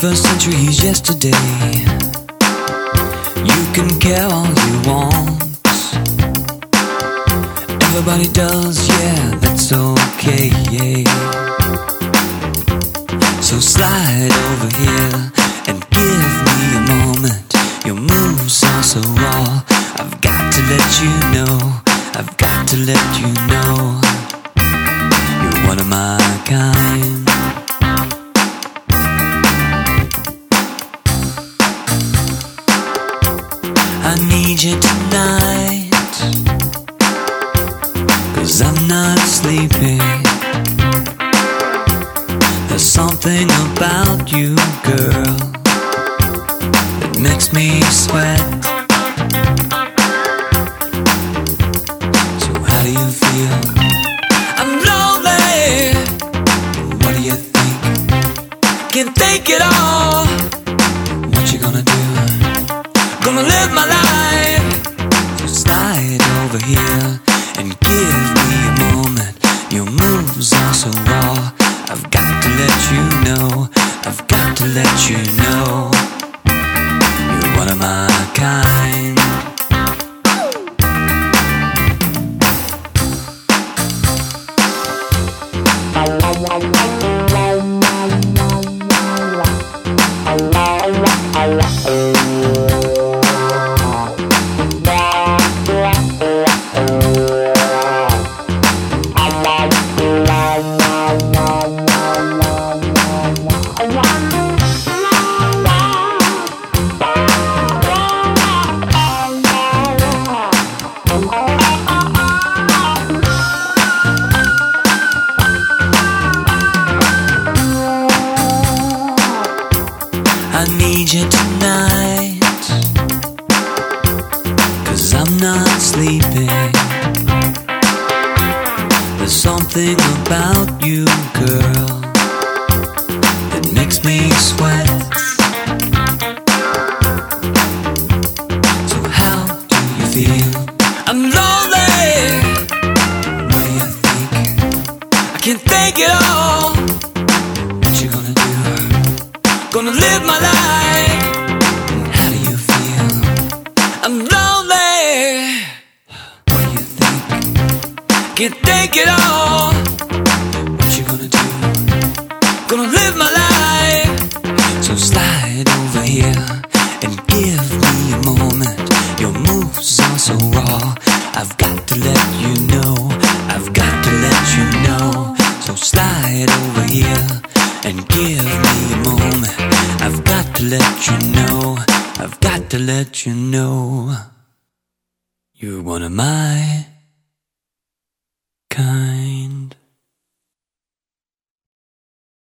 21st century, he's yesterday. You can care all you want. Everybody does, yeah, that's okay, yeah. So slide over here and give me a moment. Your moves are so raw. I've got to let you know, I've got to let you know, you're one of my kind. I need you tonight, 'cause I'm not sleeping. There's something about you, girl, that makes me sweat. So how do you feel? I'm lonely. What do you think? Can't think it all. What you gonna do? Gonna live my life. So slide over here and give me a moment. Your moves are so raw. I've got to let you know, I've got to let you know, you're one of my kind. I need you tonight, 'cause I'm not sleeping. There's something about you, girl, that makes me sweat. So how do you feel? I'm lonely. What do you think? I can't think it all. What you gonna do? Gonna live my life. How do you feel? I'm lonely. What do you think? Can't think it all. What you gonna do? Gonna live my life. So slide over here and give me a moment. Your moves are so raw. I've got to let you know, I've got to let you know. So slide over here and give me a moment. I've got to let you know, I've got to let you know, you're one of my kind.